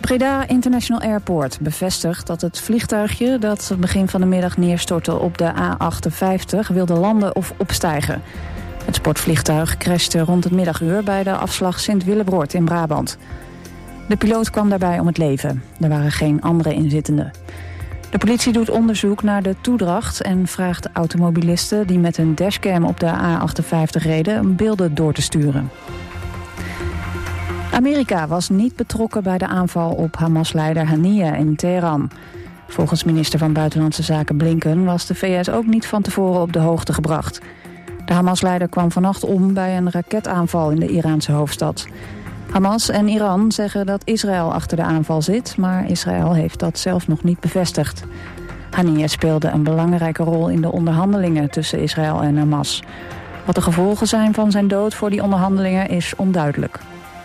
Breda International Airport bevestigt dat het vliegtuigje dat begin van de middag neerstortte op de A58 wilde landen of opstijgen. Het sportvliegtuig crashte rond het middaguur bij de afslag Sint-Willebroord in Brabant. De piloot kwam daarbij om het leven. Er waren geen andere inzittenden. De politie doet onderzoek naar de toedracht en vraagt automobilisten die met hun dashcam op de A58 reden beelden door te sturen. Amerika was niet betrokken bij de aanval op Hamas-leider Haniyeh in Teheran. Volgens minister van Buitenlandse Zaken Blinken was de VS ook niet van tevoren op de hoogte gebracht. De Hamas-leider kwam vannacht om bij een raketaanval in de Iraanse hoofdstad. Hamas en Iran zeggen dat Israël achter de aanval zit, maar Israël heeft dat zelf nog niet bevestigd. Haniyeh speelde een belangrijke rol in de onderhandelingen tussen Israël en Hamas. Wat de gevolgen zijn van zijn dood voor die onderhandelingen is onduidelijk.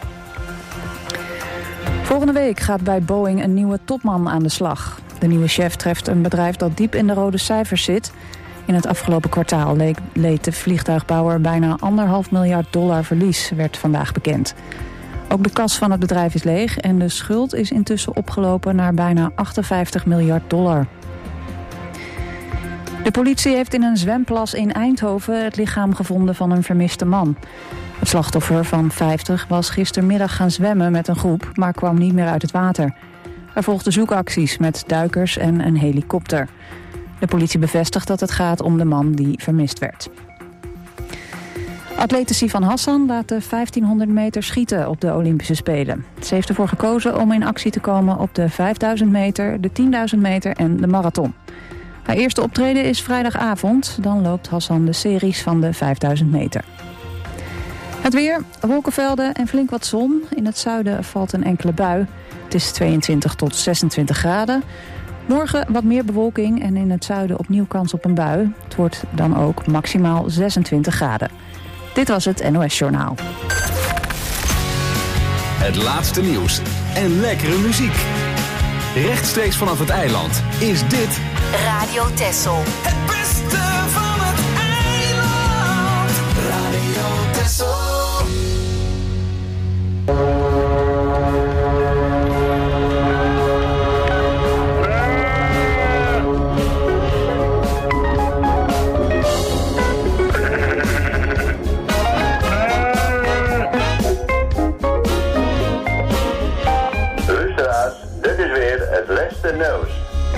Volgende week gaat bij Boeing een nieuwe topman aan de slag. De nieuwe chef treft een bedrijf dat diep in de rode cijfers zit. In het afgelopen kwartaal leed de vliegtuigbouwer bijna $1,5 miljard verlies, werd vandaag bekend. Ook de kas van het bedrijf is leeg en de schuld is intussen opgelopen naar bijna $58 miljard. De politie heeft in een zwemplas in Eindhoven het lichaam gevonden van een vermiste man. Het slachtoffer van 50 was gistermiddag gaan zwemmen met een groep, maar kwam niet meer uit het water. Er volgden zoekacties met duikers en een helikopter. De politie bevestigt dat het gaat om de man die vermist werd. Atlete Sifan Hassan laat de 1500 meter schieten op de Olympische Spelen. Ze heeft ervoor gekozen om in actie te komen op de 5000 meter, de 10.000 meter en de marathon. Haar eerste optreden is vrijdagavond. Dan loopt Hassan de series van de 5000 meter. Het weer, wolkenvelden en flink wat zon. In het zuiden valt een enkele bui. Het is 22 tot 26 graden. Morgen wat meer bewolking en in het zuiden opnieuw kans op een bui. Het wordt dan ook maximaal 26 graden. Dit was het NOS Journaal. Het laatste nieuws en lekkere muziek. Rechtstreeks vanaf het eiland is dit Radio Texel. Het beste van het eiland. Radio Texel. Luisteraars, dit is weer het laatste nieuws.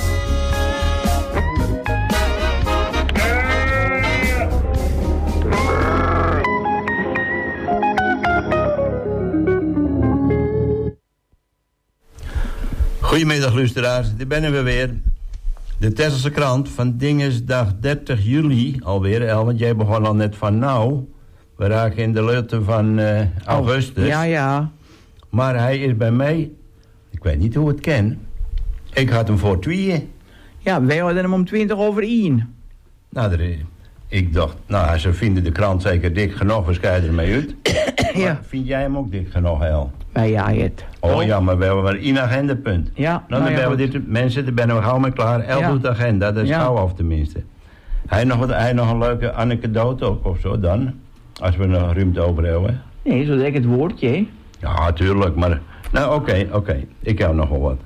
Goedemiddag luisteraars, daar ben we weer. De Texelse krant van Dingesdag 30 juli alweer, El, want jij begon al net van nou. We raken in de lutte van augustus. Ja. Maar hij is bij mij, ik weet niet hoe het ken. Ik had hem voor 2. Ja, wij hadden hem om 20 over 1. Nou, ik dacht, nou, ze vinden de krant zeker dik genoeg, we scheiden ermee uit. Ja. Maar vind jij hem ook dik genoeg, El? Wij het. Oh ja, maar we hebben maar één agendapunt. Ja, nou, dan hebben we dit, mensen, daar ben we gauw mee klaar. El doet de agenda, dat is gauw af tenminste. Hij nog een leuke anekdote of zo dan? Als we nog ruimte over hebben. Nee, zo zeg ik het woordje, hè? Ja, tuurlijk, maar... Nou, oké. Ik heb nog wel wat.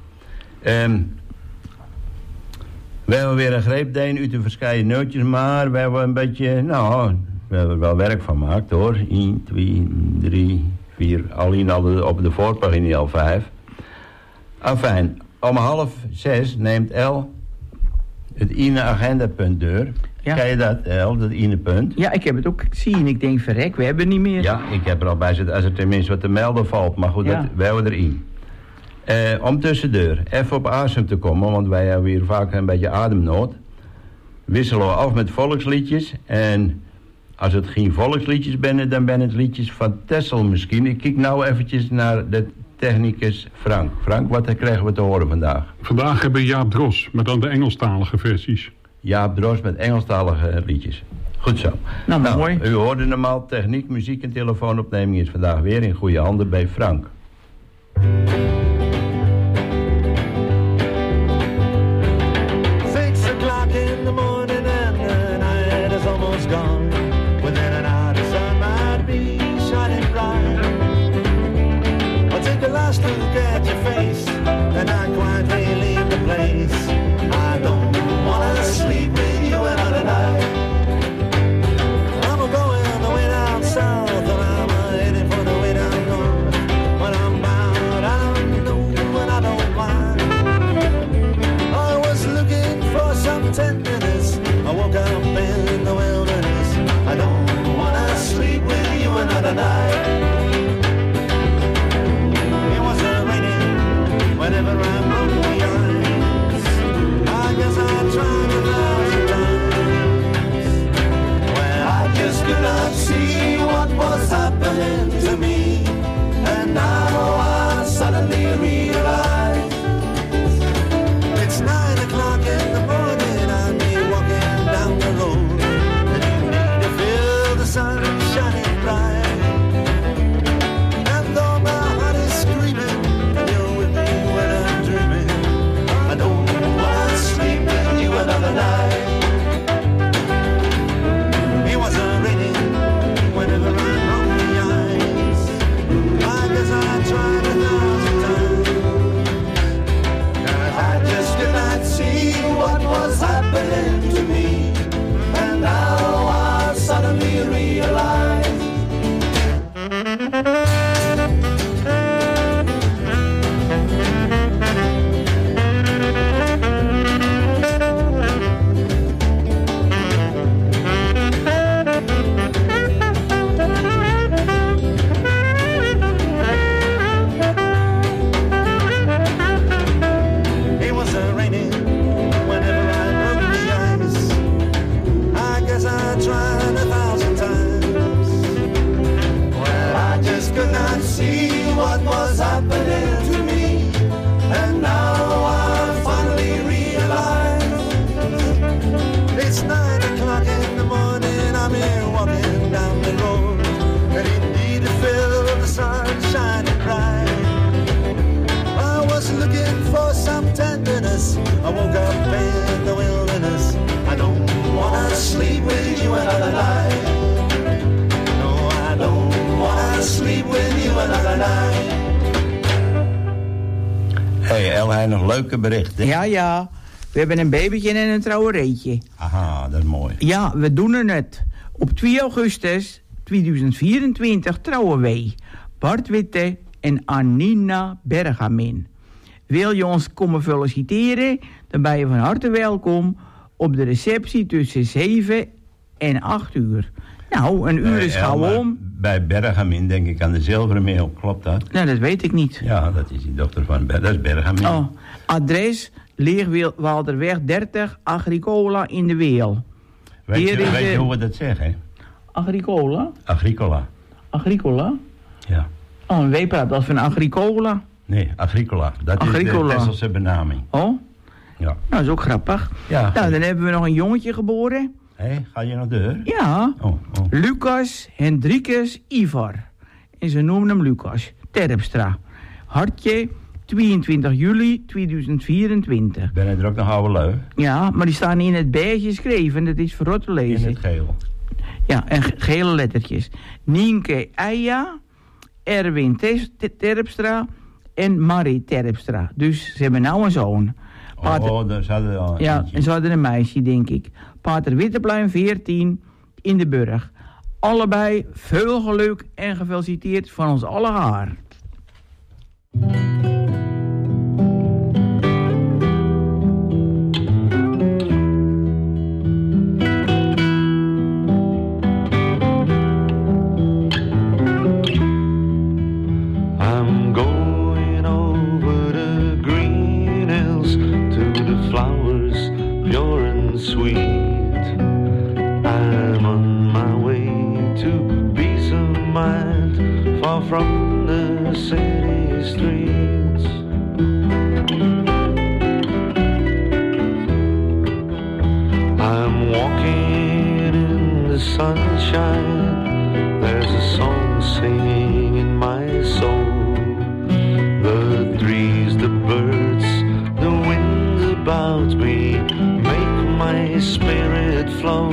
We hebben weer een greepdeen uit de verschillende neutjes, maar we hebben een beetje... Nou, we hebben er wel werk van gemaakt, hoor. 1, 2, 3, 4... Al in al op de voorpagina al 5. Enfin, om 5:30 neemt El het ene agendapunt door. Ja. Ken je dat, El, dat ene punt? Ja, ik heb het ook gezien. Ik denk, verrek, we hebben niet meer. Ja, ik heb er al bij zitten als er tenminste wat te melden valt. Maar goed, ja. We hebben erin. Om tussendoor even op adem te komen, want wij hebben hier vaak een beetje ademnood. Wisselen we af met volksliedjes. En als het geen volksliedjes zijn, dan ben het liedjes van Texel misschien. Ik kijk nou eventjes naar de technicus Frank. Frank, wat krijgen we te horen vandaag? Vandaag hebben we Jaap Dros, met dan de Engelstalige versies. Jaap Dros met Engelstalige liedjes. Goed zo. Nou, mooi. U hoorde hem al, techniek, muziek en telefoonopneming is vandaag weer in goede handen bij Frank. 6 o'clock in the morning and the night is almost gone. Within an hour the sun might be shining bright. I'll take a last look at your face. Hey, El, nog leuke berichten? Ja. We hebben een babytje en een trouwereetje. Aha, dat is mooi. Ja, we doen het. Op 2 augustus 2024 trouwen wij. Bart Witte en Anina Bergamin. Wil je ons komen feliciteren? Dan ben je van harte welkom op de receptie tussen 7 en 8 uur. Nou, een uur is gauw om. Bij Bergamin denk ik aan de Zilvermeel, klopt dat? Nou, dat weet ik niet. Ja, dat is die dochter van dat is Bergamin. Oh, adres Leerwalderweg 30, Agricola in de Weel. Weet je hoe we dat zeggen? Agricola? Agricola. Ja. Oh, een weepraat als van Agricola. Nee, Agricola. Dat is de Texelse benaming. Oh? Ja. Nou, dat is ook grappig. Ja. Nou, dan hebben we nog een jongetje geboren. Hé, ga je naar de deur? Ja. Oh. Lucas Hendrikus Ivar. En ze noemen hem Lucas. Terpstra. Hartje, 22 juli 2024. Ben je er ook nog oude lui? Ja, maar die staan in het beige geschreven. Dat is verrot te lezen. In het geel. Ja, en gele lettertjes. Nienke Eija, Erwin Terpstra en Marie Terpstra. Dus ze hebben nou een zoon. Daar hadden al een ja, eentje. en ze hadden een meisje, denk ik. Pater Witteplein, 14, in de Burg. Allebei veel geluk en gefeliciteerd van ons alle haar. I'm going over the green hills to the flowers pure and sweet. I'm on my way to peace of mind, far from the city streets. I'm walking in the sunshine, there's a song singing in my soul. The trees, the birds, the wind about me make my spirit flow.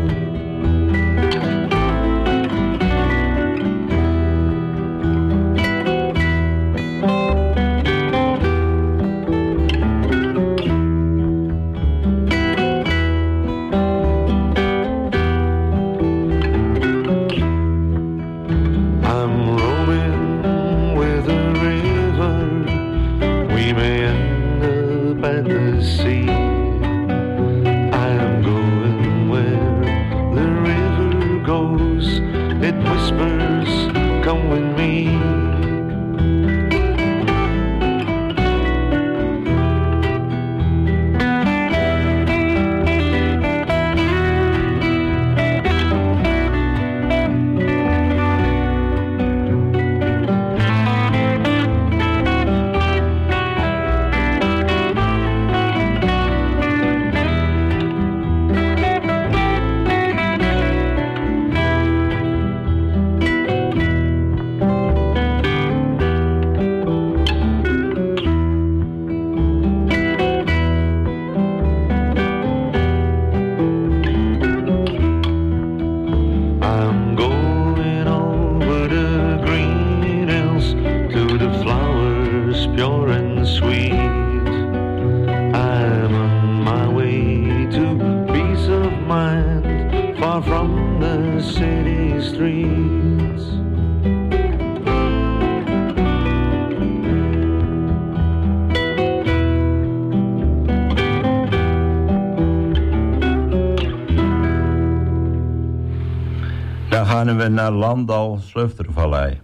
Dan gaan we naar Landal-Sluftervallei.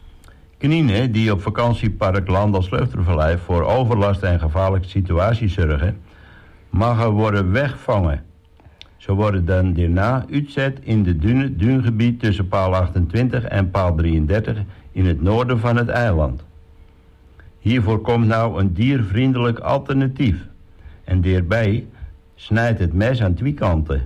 Knienen die op vakantiepark Landal-Sluftervallei voor overlast en gevaarlijke situaties zorgen, mag worden wegvangen. Ze worden dan daarna uitzet in de duingebied tussen paal 28 en paal 33 in het noorden van het eiland. Hiervoor komt nou een diervriendelijk alternatief. En daarbij snijdt het mes aan twee kanten.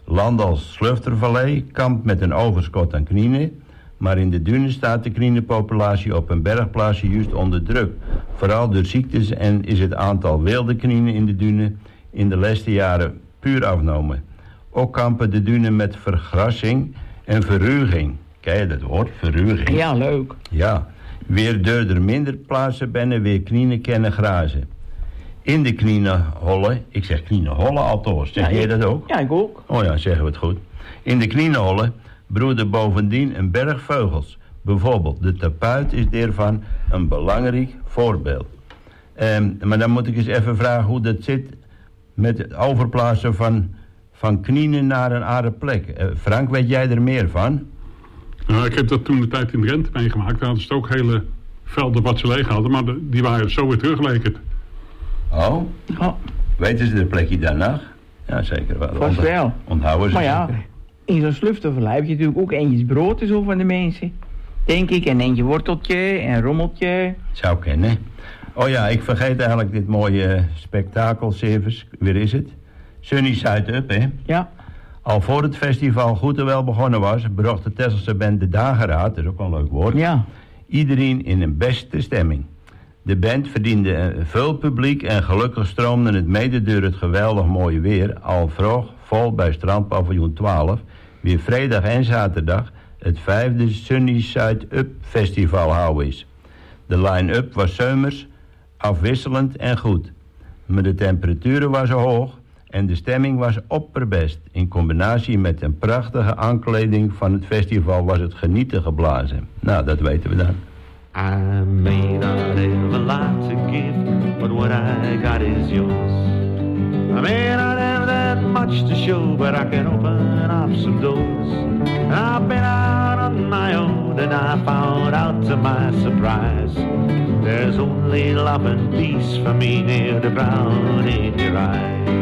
Landal-Sluftervallei kampt met een overschot aan knienen, maar in de duinen staat de knienenpopulatie op een bergplaatsje juist onder druk. Vooral door ziektes en is het aantal wilde knienen in de duinen in de laatste jaren puur afgenomen. Ook kampen de duinen met vergrassing en verruiging. Ken je dat woord, verruiging? Ja, leuk. Ja, Weer er minder plaatsen binnen, weer knieën kennen grazen. In de knieënhollen, ik zeg knieënhollen althans, zeg jij dat ook? Ja, ik ook. Oh ja, zeggen we het goed. In de knieënhollen broeden bovendien een berg vogels. Bijvoorbeeld, de tapuit is daarvan een belangrijk voorbeeld. Maar dan moet ik eens even vragen hoe dat zit met het overplaatsen van knieën naar een andere plek. Frank, weet jij er meer van? Nou, ik heb dat toen de tijd in Drenthe meegemaakt. Daar hadden ze ook hele velden wat ze leeg hadden, maar die waren zo weer teruggelekerd. Oh? Weten ze de plekje daarna? Ja, zeker wel. Vast wel. Onthouden ze. Maar ja, in zo'n sluftoverlij heb je natuurlijk ook eentjes brood en zo van de mensen. Denk ik, en eentje worteltje en rommeltje. Zou kennen. Oh ja, ik vergeet eigenlijk dit mooie spektakelservice. Weer is het? Sunny Side Up, hè? Ja. Al voor het festival goed en wel begonnen was, bracht de Tesselse band de dageraad, dat is ook wel een leuk woord, Ja. iedereen in een beste stemming. De band verdiende veel publiek en gelukkig stroomde het mede door het geweldig mooie weer al vroeg vol bij strandpaviljoen 12, weer vrijdag en zaterdag het 5e Sunny Side Up Festival houden is. De line-up was zomers, afwisselend en goed. Maar de temperaturen waren hoog en de stemming was opperbest. In combinatie met een prachtige aankleding van het festival was het genieten geblazen. Nou, dat weten we dan. I may not have a lot to give, but what I got is yours. I may not have that much to show, but I can open up some doors. I've been out on my own and I found out to my surprise, there's only love and peace for me near the brown in your eyes.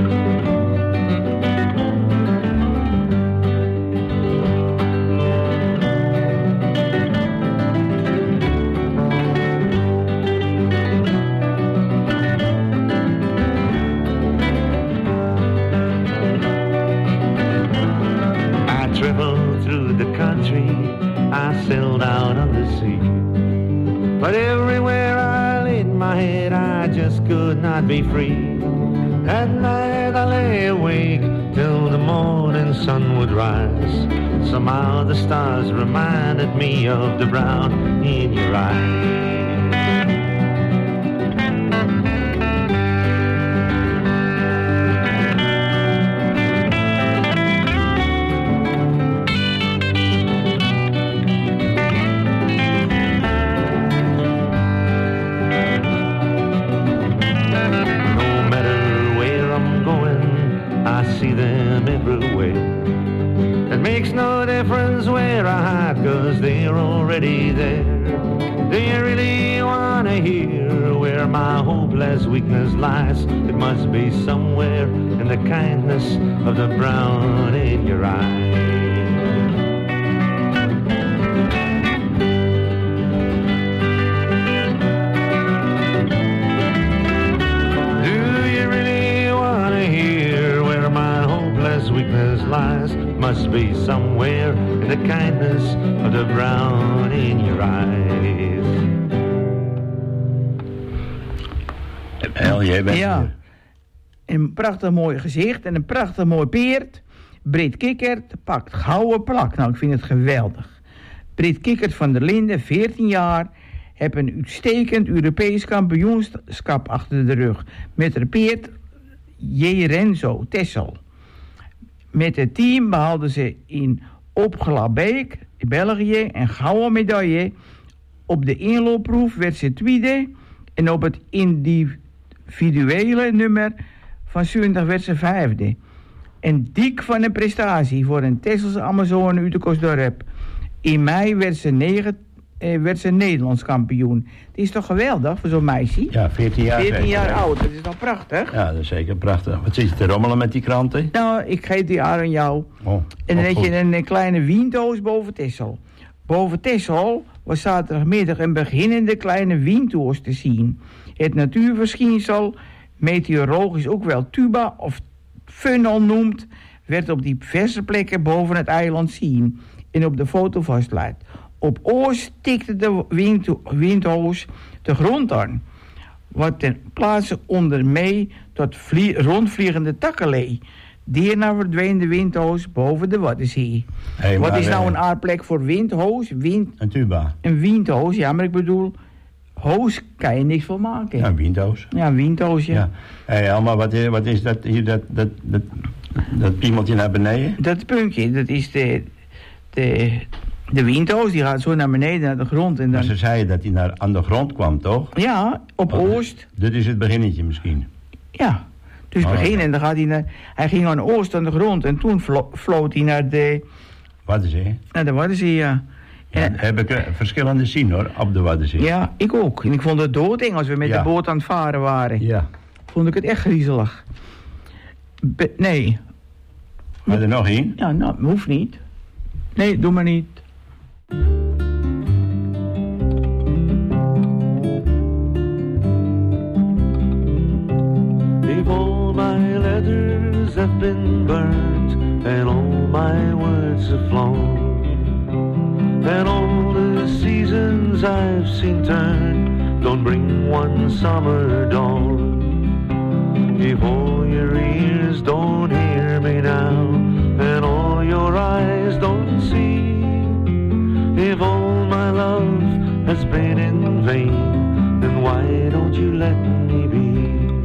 I sailed out on the sea, but everywhere I laid my head I just could not be free. At night I lay awake till the morning sun would rise. Somehow the stars reminded me of the brown in your eyes. Cause they're already there. They really wanna hear where my hopeless weakness lies. It must be somewhere in the kindness of the brown in your eyes. Do you really wanna hear where my hopeless weakness lies? Must be somewhere in the kindness of the brown in your eyes. Hel, jij bent ja. Een prachtig mooi gezicht en een prachtig mooi peert. Brit Kikkert pakt gouden plak. Nou, ik vind het geweldig. Brit Kikkert van der Linden, 14 jaar, heeft een uitstekend Europees kampioenschap achter de rug. Met haar peert J. Renzo Tessel. Met het team behaalden ze in Opgelabeek, in België, een gouden medaille. Op de inloopproef werd ze tweede en op het individuele nummer van 70 werd ze vijfde. En dik van een prestatie voor een Tesselse Amazone uit de Kostdorp. In mei werd ze Nederlands kampioen. Het is toch geweldig voor zo'n meisje? Ja, 14 jaar. 14 jaar oud, dat is toch prachtig? Ja, dat is zeker prachtig. Wat zit je te rommelen met die kranten? Nou, ik geef die aan jou. Oh, en dan heb je een kleine wiendoos boven Texel. Boven Texel was zaterdagmiddag een beginnende kleine wiendoos te zien. Het natuurverschijnsel, meteorologisch ook wel tuba of funnel noemt, werd op diverse plekken boven het eiland zien en op de foto vastgelegd. Op oost tikte de windhoos de grond aan, wat ten plaatse onder mee tot rondvliegende takken leed. Daarna verdween de windhoos boven de Waddenzee. Hey, Wat maar, is nou een aardplek voor windhoos? Een tuba. Een windhoos, ja, maar ik bedoel... Hoos kan je niks van maken. Ja, een windhoos. Ja, een windhoosje. Ja. Hey, Alma, wat is dat hier, dat piemeltje naar beneden? Dat puntje, dat is de windhoos, die gaat zo naar beneden, naar de grond. En dan... Maar ze zeiden dat hij aan de grond kwam, toch? Ja, op oost. Dit is het beginnetje misschien. Ja, dus begin en dan gaat hij naar... Hij ging aan oost aan de grond en toen floot hij naar de... Waddenzee? Naar de Waddenzee, ja. Ja, heb ik verschillende zien hoor, op de Waddenzee. Ja, ik ook. En ik vond het doodeng als we met de boot aan het varen waren. Ja. Vond ik het echt griezelig. Nee. Maar er nog één? Ja, nou, hoeft niet. Nee, doe maar niet. If all my letters have been burnt and all my words have flown, and all the seasons I've seen turn don't bring one summer dawn. If all your ears don't hear me now, and all your eyes don't see, if all my love has been in vain, then why don't you let me be?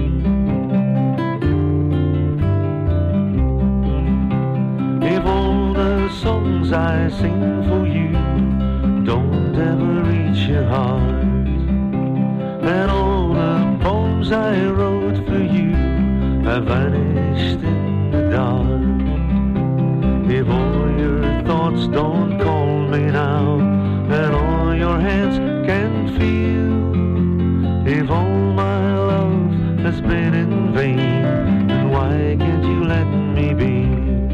If all the songs I sing for you don't ever reach your heart, and all the poems I wrote for you have vanished in the dark, if all your thoughts don't call me now, and all your hands can't feel, if all my love has been in vain, then why can't you let me be?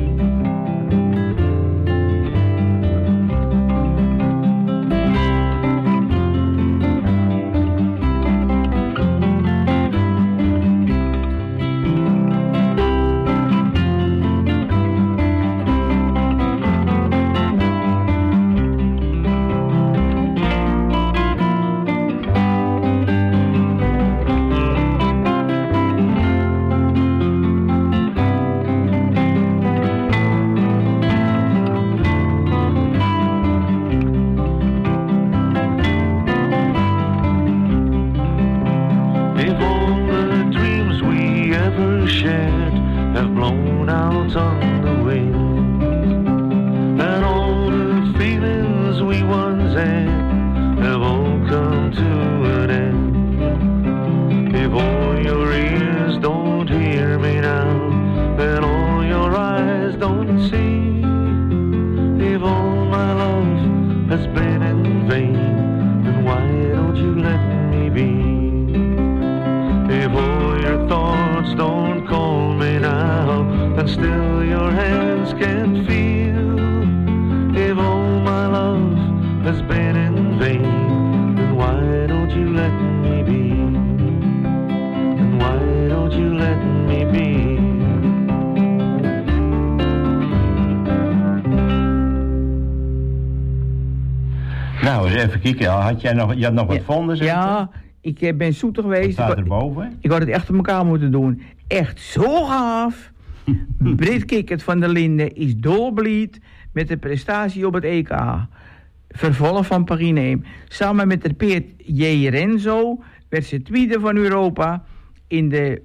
Nou, eens even kijken. Je had nog wat vonden, zeg? Ja, ik ben zoeter geweest. Wat staat erboven? Ik had het echt op elkaar moeten doen. Echt zo gaaf. Brit Kikkert van der Linden is dolblied met de prestatie op het EK. Vervolg van Paris-Nîmes. Samen met de Peert J. Renzo werd ze tweede van Europa in de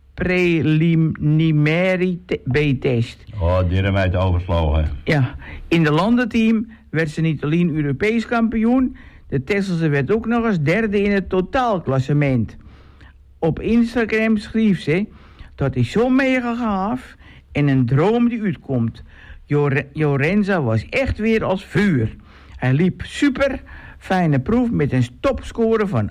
preliminary B-test. Oh, die hebben mij het overslogen. Ja, in de landenteam werd ze niet alleen Europees kampioen, de Tesselse werd ook nog eens derde in het totaalklassement. Op Instagram schreef ze: dat is zo mega gaaf en een droom die uitkomt. Jorenza was echt weer als vuur. Hij liep super, fijne proef met een topscore van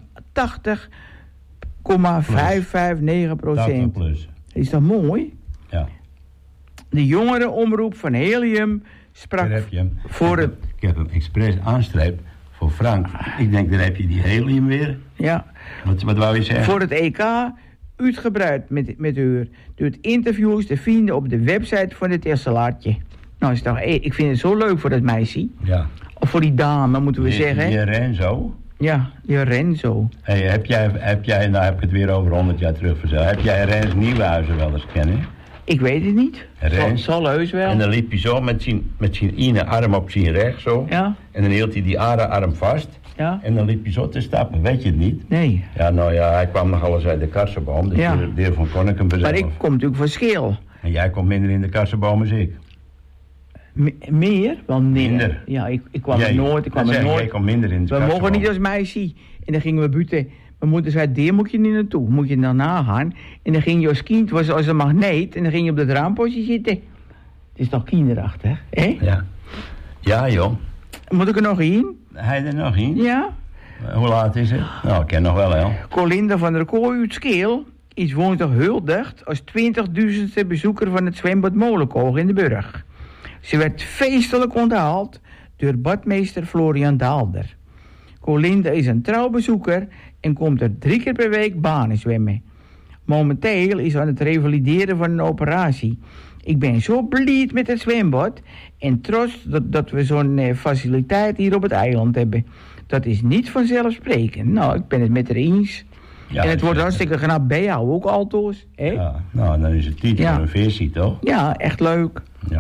80,559%. Is dat mooi? Ja. De jongere omroep van Helium sprak voor het... Ik heb hem expres aanstreept voor Frank. Ik denk, dan heb je die Helium weer. Ja. Wat wou je zeggen? Voor het EK uitgebreid met u. Door het interviews te vinden op de website van het Tesselaartje. Nou, is toch, ik vind het zo leuk voor dat meisje. Ja. Of voor die dame, moeten we zeggen. Die Renzo? Ja, die Renzo. Hey, heb jij, nou heb ik het weer over 100 jaar terug verzeld. Heb jij Rens Nieuwenhuizen wel eens kennen? Ik weet het niet. Zal heus wel. En dan liep hij zo met zijn ene arm op zijn recht, zo. Ja. En dan hield hij die andere arm vast. Ja. En dan liep hij zo te stappen, weet je het niet? Nee. Ja, nou ja, hij kwam nog alles uit de karsenboom, dus daarvan kon ik hem zelf. Maar ik kom natuurlijk van Schil. En jij komt minder in de karsenboom als ik. Meer? Wel minder. Ja, ik kwam er nooit. Jij komt minder in de karsenboom. We mogen niet als meisje. En dan gingen we buiten. Mijn moeder zei, daar moet je niet naartoe. Moet je daarna gaan. En dan ging je als kind, was als een magneet. En dan ging je op dat raampostje zitten. Het is toch kinderachtig, hè? Ja. Ja, joh. Moet ik er nog in? Hij er nog in? Ja. Hoe laat is het? Nou, ik ken nog wel, hè. Colinda van der Kooi uit Schil is woensdag huldigd als 20.000ste bezoeker van het zwembad Molenkoog in de Burg. Ze werd feestelijk onthaald door badmeester Florian Daalder. Colinda is een trouwbezoeker en komt er 3 keer per week banen zwemmen. Momenteel is ze aan het revalideren van een operatie. Ik ben zo blij met het zwembad en trots dat we zo'n faciliteit hier op het eiland hebben. Dat is niet vanzelfsprekend. Nou, ik ben het met haar eens. Ja, en het wordt hartstikke knap bij jou ook altoos. Hè? Ja, nou, dan is het tijd voor een versie, toch? Ja, echt leuk. Ja.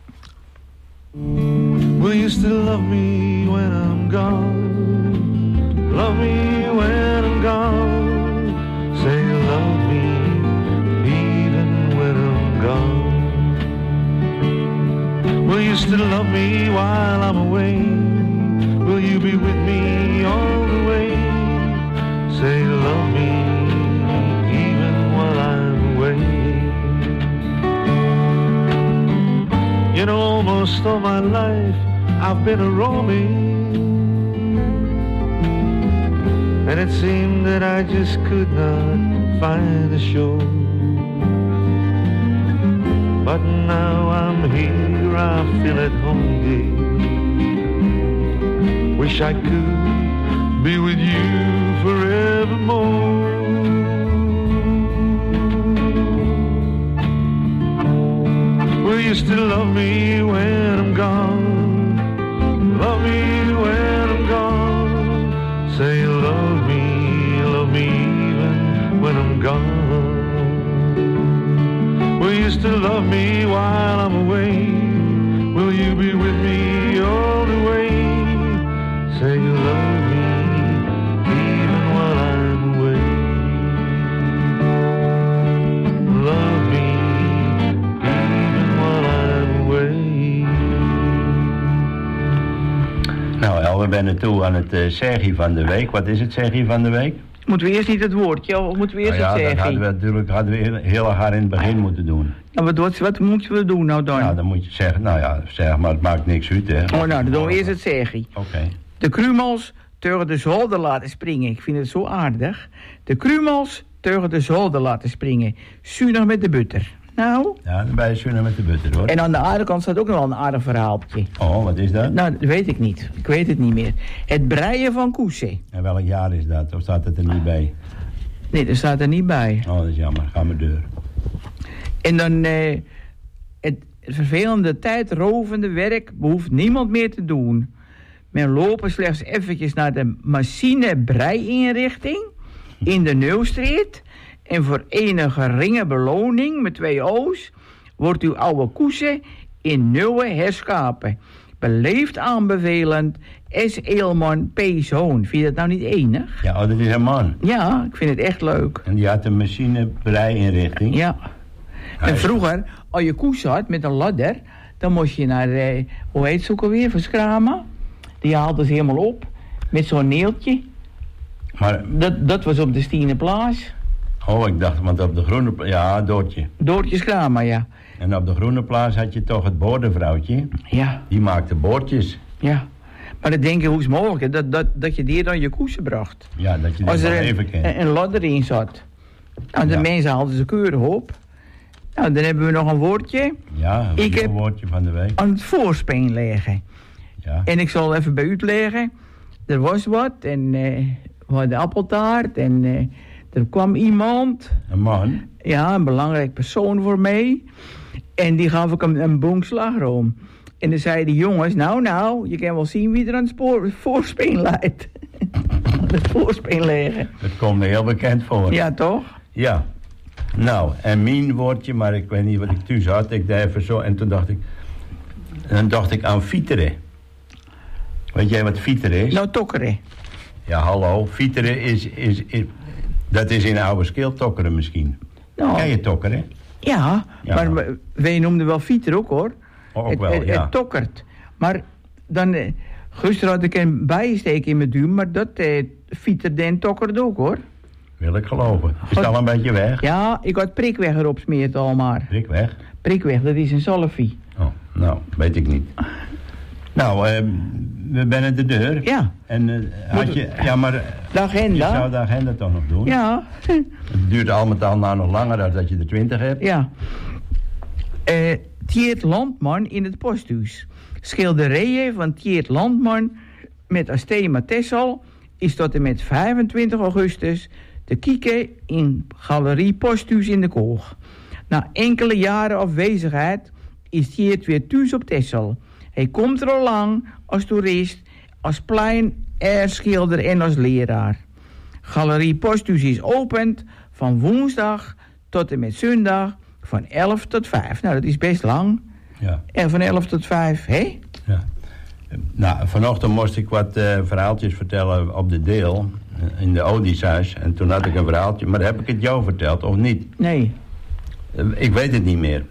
Will you still love me when I'm gone? Love me when I'm gone. Say you love me even when I'm gone. Will you still love me while I'm away? Will you be with me all the way? Say you love me even while I'm away. You know, almost all my life I've been a roaming, and it seemed that I just could not find a shore. But now I'm here, I feel at home, dear. Wish I could be with you forevermore. Will you still love me when I'm gone? Love me when I'm gone. Say you love me even when I'm gone. Will you still love me while I'm away? Will you be with me all the way? Say you love me even while I'm away. Love me even while I'm away. Nou, El, we zijn toe aan het zeggie van de week. Wat is het zeggie van de week? Moeten we eerst niet het woordje, of moeten we eerst het zeggie? Ja, dat hadden we heel erg hard in het begin moeten doen. Nou, wat moeten we doen nou dan? Nou, dan moet je zeggen, nou ja, zeg maar, het maakt niks uit, hè. Oh, nou, dan doen we eerst het zeggie. Oké. De krumels tegen de zolder laten springen. Ik vind het zo aardig. De krumels tegen de zolder laten springen. Zuinig met de butter. Nou? Ja, dan ben je zuinig met de butter, hoor. En aan de andere kant staat ook nog wel een aardig verhaaltje. Oh, wat is dat? Nou, dat weet ik niet. Ik weet het niet meer. Het breien van koessen. En welk jaar is dat? Of staat het er niet bij? Nee, dat staat er niet bij. Oh, dat is jammer. Ga maar deur. En dan het vervelende tijdrovende werk behoeft niemand meer te doen. Men lopen slechts eventjes naar de machine breiinrichting in de Nieuwstreet. En voor een geringe beloning met 2 O's wordt uw oude koesen in nieuwe herschapen. Beleefd aanbevelend, S. Eelman P. Zoon. Vind je dat nou niet enig? Ja, oh, dat is een man. Ja, ik vind het echt leuk. En die had een machine breiinrichting. Ja. En vroeger, als je koes had met een ladder, dan moest je naar, hoe heet ze ook alweer, Verschramen. Die haalden ze helemaal op, met zo'n neeltje. Maar dat was op de Stieneplaats. Oh, ik dacht, want op de groene plaats, ja, Doortje. Doortje Schrama, ja. En op de groene plaats had je toch het boordenvrouwtje. Ja. Die maakte boordjes. Ja. Maar dan denk je, hoe is het mogelijk dat je die dan je koesen bracht? Ja, dat je die als nog er even kent. een ladder in zat. Nou, de mensen haalden ze keurig op. Nou, dan hebben we nog een woordje. Ja, een woordje van de week. Aan het voorspeen leggen. Ja. En ik zal even bij u leggen. Er was wat en we hadden appeltaart en er kwam iemand. Een man? Ja, een belangrijk persoon voor mij. En die gaf ik hem een bonk slagroom. En dan zeiden die jongens, nou, je kan wel zien wie er aan het voorspeen leidt. Het voorspeen leggen. Dat komt me heel bekend voor. Ja, toch? Ja. Nou, en mijn woordje, maar ik weet niet wat ik thuis had. Ik deed even zo en toen dacht ik aan fieteren. Weet jij wat fieteren is? Nou, tokkeren. Ja, hallo. Fieteren is dat is in oude skeel tokkeren misschien. Nou, Ken je tokkeren? Ja, maar wij noemden wel fieteren ook, hoor. Ook wel, ja. Het tokkert. Maar dan... Gisteren had ik een bijensteek in mijn duim, maar dat fieterde en tokkerde ook, hoor. Wil ik geloven. Is het al een beetje weg? Ja, ik had prikweg erop smeert al maar. Prikweg? Prikweg, dat is een zalfie. Oh, nou, weet ik niet. Nou, we binnen de deur. Ja. En had je... Ja, maar... De agenda. Je zou de agenda toch nog doen? Ja. Het duurt al met al nou nog langer dan dat je er 20 hebt. Ja. Tjeerd Landman in het posthuis. Schilderijen van Tjeerd Landman met als thema Texel is tot en met 25 augustus te kijken in Galerie Posthuis in de Koog. Na enkele jaren afwezigheid is Tjeerd weer thuis op Texel. Hij komt er al lang als toerist, als plein, schilder en als leraar. Galerie Posthuis is opend van woensdag tot en met zondag van 11 tot 5. Nou, dat is best lang. Ja. En van 11 tot 5, hè? Ja. Nou, vanochtend moest ik wat verhaaltjes vertellen op de deel, in de Odysseus. En toen had ik een verhaaltje, maar heb ik het jou verteld, of niet? Nee. Ik weet het niet meer.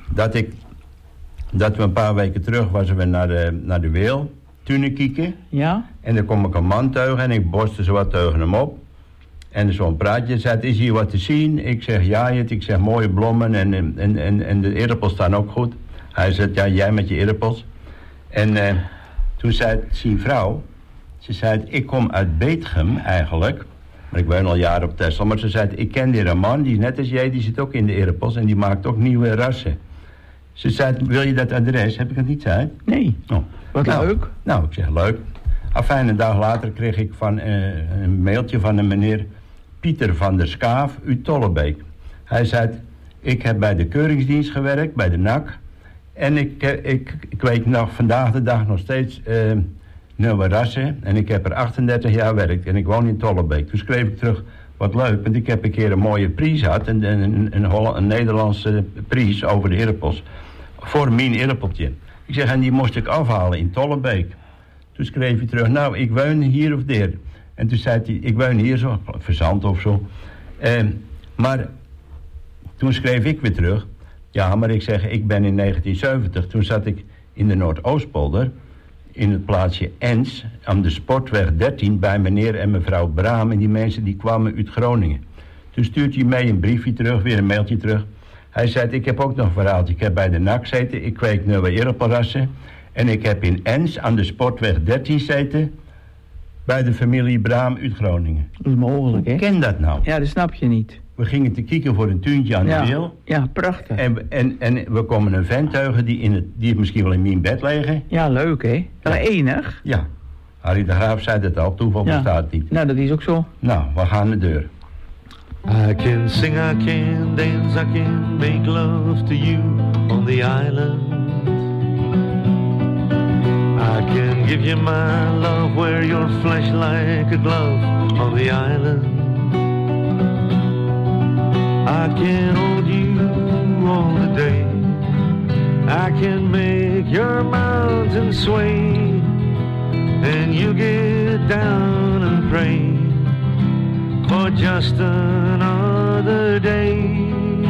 Dat we een paar weken terug waren we naar de Weel, tunen kieken. Ja. En dan kom ik een man tegen en ik borstte zo wat tegen hem op. En zo'n praatje zei, is hier wat te zien? Ik zeg, ja, ik zeg, mooie bloemen en de eerpels staan ook goed. Hij zegt, ja, jij met je eerpels. En toen zei zijn vrouw, ze zei, ik kom uit Beetgem eigenlijk. Maar ik woon al jaren op Texel. Maar ze zei, ik ken hier een man, die is net als jij, die zit ook in de eerpels. En die maakt ook nieuwe rassen. Ze zei, wil je dat adres? Heb ik het niet gezegd? Nee. Oh. Wat leuk. Nou, ik zeg, leuk. Afijn, een dag later kreeg ik een mailtje van een meneer Pieter van der Skaaf uit Tollebeek. Hij zei, ik heb bij de keuringsdienst gewerkt, bij de NAC. En ik weet nog vandaag de dag nog steeds nieuwe rassen. En ik heb er 38 jaar gewerkt en ik woon in Tollebeek. Toen schreef ik terug, wat leuk, want ik heb een keer een mooie prijs gehad. Een Nederlandse prijs over de eerpels. Voor mijn eerpeltje. Ik zeg, en die moest ik afhalen in Tollebeek. Toen schreef hij terug, nou, ik woon hier of daar. En toen zei hij, ik woon hier zo, Verzand of zo. Maar toen schreef ik weer terug. Ja, maar ik zeg, ik ben in 1970. Toen zat ik in de Noordoostpolder. In het plaatsje Ens. Aan de Sportweg 13 bij meneer en mevrouw Braam. En die mensen die kwamen uit Groningen. Toen stuurt hij mij een briefje terug, weer een mailtje terug. Hij zei, ik heb ook nog een verhaaltje. Ik heb bij de NAC gezeten. Ik kweek nieuwe eerpelrassen. En ik heb in Ens aan de Sportweg 13 gezeten. Bij de familie Braam uit Groningen. Dat is mogelijk, hè? Hoe ken dat nou? Ja, dat snap je niet. We gingen te kijken voor een tuintje aan de Weel. Ja, prachtig. En we komen een vent tegen die misschien wel in mijn bed liggen. Ja, leuk, hè? Dat is enig. Ja. Harry de Graaf zei dat al, toeval bestaat niet. Nou, dat is ook zo. Nou, we gaan naar de deur. I can sing, I can dance, I can make love to you on the island. I can give you my love, wear your flesh like a glove on the island. I can hold you all the day. I can make your mountain sway. And you get down and pray for just another day.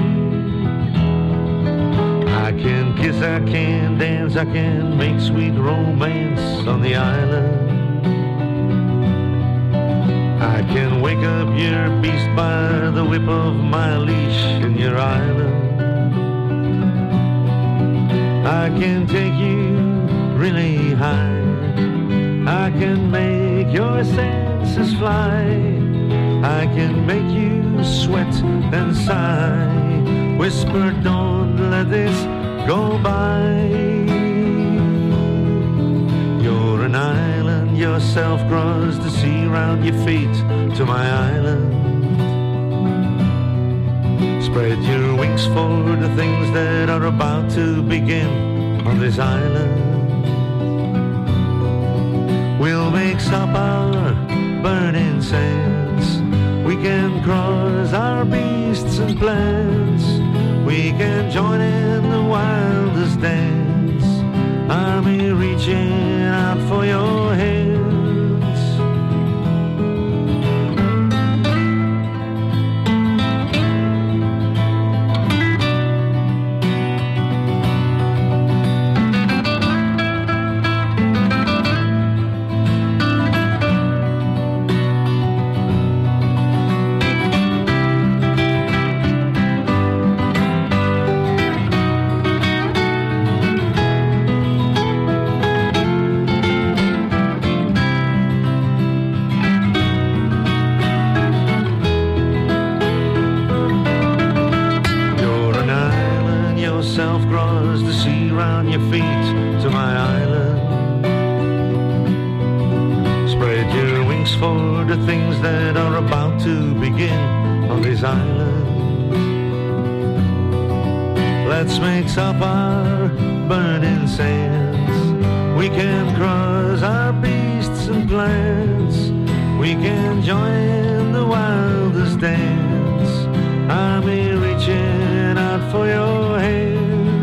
I can kiss, I can dance, I can make sweet romance on the island. I can wake up your beast by the whip of my leash in your island. I can take you really high. I can make your senses fly. I can make you sweat and sigh. Whisper, don't let this go by. You're an island yourself, cross the sea round your feet to my island. Spread your wings for the things that are about to begin on this island. We'll mix up our burning sands. We can cross our beasts and and plants. We can join in the wildest dance. I'm here reaching out for your hands. Cross the sea round your feet to my island. Spread your wings for the things that are about to begin on this island. Let's mix up our burning sands. We can cross our beasts and plants. We can join the wildest dance. I'm here reaching out for your hand.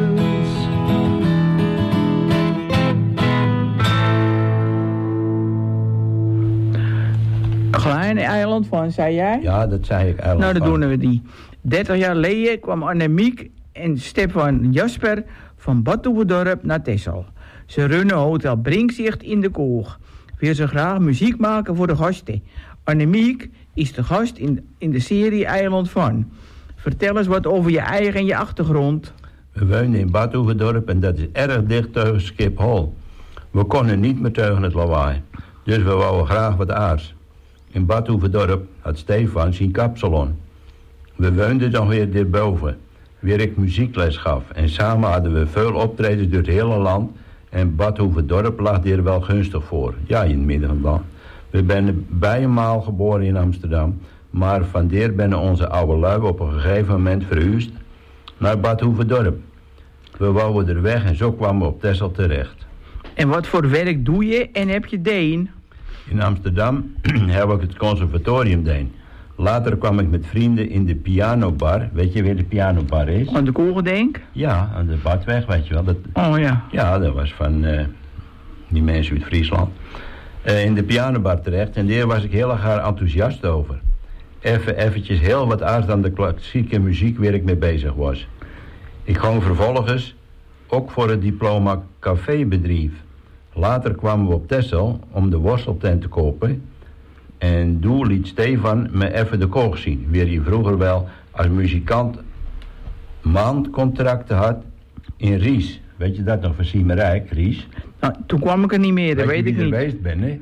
Kleine eiland van, zei jij? Ja, dat zei ik eiland. Nou, dan doen we die. 30 jaar geleden kwam Annemiek en Stefan Jasper van Badhoevedorp naar Texel. Ze runnen Hotel Brinkzicht in de Koog. Wil ze graag muziek maken voor de gasten. Annemiek is de gast in de serie Eiland van. Vertel eens wat over je eigen en je achtergrond. We woonden in Badhoevedorp en dat is erg dicht tegen Schiphol. We konden niet meer tegen het lawaai. Dus we wouden graag wat aards. In Badhoevedorp had Stefan zijn kapsalon. We woonden dan weer erboven, waar ik muziekles gaf. En samen hadden we veel optredens door het hele land. En Badhoevedorp lag er wel gunstig voor. Ja, in het midden van het land. We zijn bijemaal geboren in Amsterdam. Maar vandaar ben onze oude lui op een gegeven moment verhuisd naar Badhoevedorp. We wouden er weg en zo kwamen we op Texel terecht. En wat voor werk doe je en heb je deen? In Amsterdam heb ik het conservatorium deed. Later kwam ik met vrienden in de pianobar. Weet je waar de pianobar is? Aan de Kogeldenk? Ja, aan de Badweg, weet je wel. Oh ja. Ja, dat was van die mensen uit Friesland. In de pianobar terecht. En daar was ik heel erg enthousiast over. Eventjes heel wat aardig dan de klassieke muziek waar ik mee bezig was. Ik ging vervolgens ook voor het diploma cafébedrijf. Later kwamen we op Texel om de worsteltent te kopen. En toen liet Stefan me even de koog zien. Waar hij vroeger wel als muzikant maandcontracten had in Ries. Weet je dat nog van Siemerijk, Ries? Nou, toen kwam ik er niet meer, dat weet ik niet. Weet je geweest ben, hè?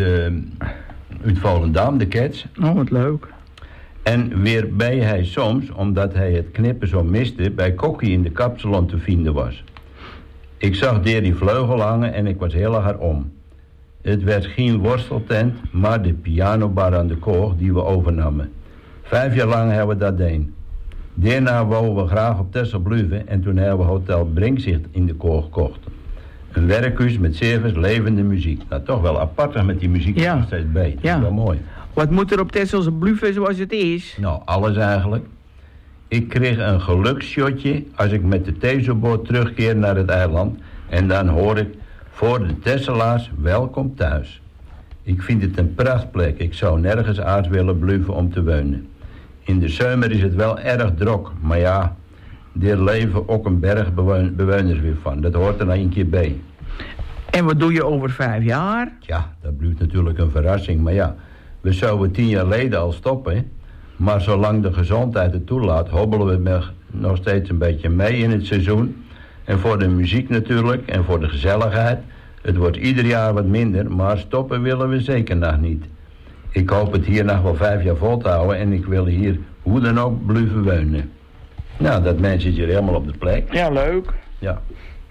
Uit Volendam, de Cats. Oh, wat leuk. En waarbij hij soms, omdat hij het knippen zo miste, bij Kokkie in de kapsalon te vinden was. Ik zag daar die vleugel hangen en ik was heel erg om. Het werd geen worsteltent, maar de pianobar aan de koog die we overnamen. 5 jaar lang hebben we dat deen. Daarna wouden we graag op Texel blijven en toen hebben we Hotel Brinkzicht in de koog gekocht. Een werkhuis met service, levende muziek. Nou, toch wel apart met die muziek. Ja. Nog steeds bij. Dat is wel mooi. Wat moet er op Texelse blijven zoals het is? Nou, alles eigenlijk. Ik kreeg een geluksshotje als ik met de Tezelboot terugkeer naar het eiland. En dan hoor ik voor de Tesselaars welkom thuis. Ik vind het een prachtplek. Ik zou nergens aards willen blijven om te wonen. In de zomer is het wel erg druk. Maar ja, daar leven ook een berg bewoners weer van. Dat hoort er nou een keer bij. En wat doe je over 5 jaar? Ja, dat blijft natuurlijk een verrassing. Maar ja, we zouden 10 jaar geleden al stoppen. Maar zolang de gezondheid het toelaat, hobbelen we nog steeds een beetje mee in het seizoen. En voor de muziek natuurlijk en voor de gezelligheid. Het wordt ieder jaar wat minder, maar stoppen willen we zeker nog niet. Ik hoop het hier nog wel 5 jaar vol te houden en ik wil hier hoe dan ook blijven wonen. Nou, dat mensen hier helemaal op de plek. Ja, leuk. Ja.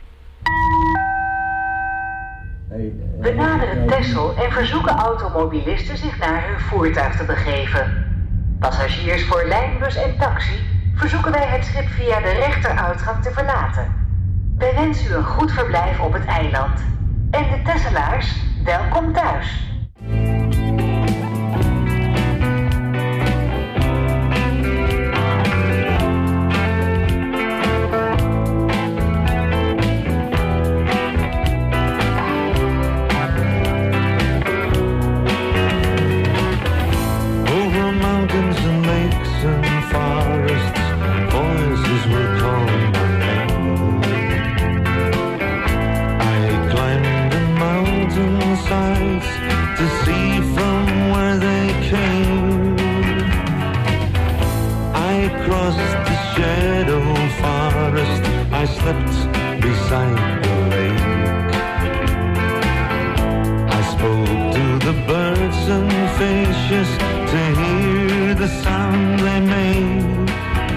We naderen Texel en verzoeken automobilisten zich naar hun voertuig te begeven. Passagiers voor lijnbus en taxi verzoeken wij het schip via de rechteruitgang te verlaten. Wij wensen u een goed verblijf op het eiland. En de Tesselaars, welkom thuis. crossed the shadow forest, I slept beside the lake. I spoke to the birds and fishes to hear the sound they made.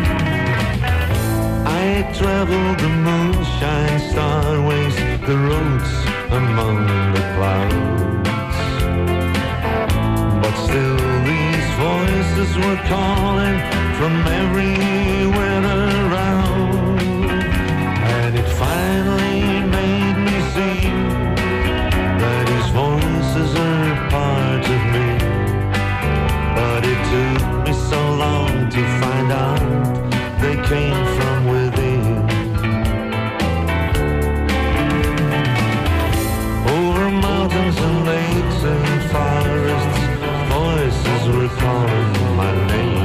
I traveled the moonshine starways, the roads among the clouds. But still these voices were calling from everywhere around. And it finally made me see that these voices are part of me. But it took me so long to find out they came from within. Over mountains and lakes and forests, voices were calling my name.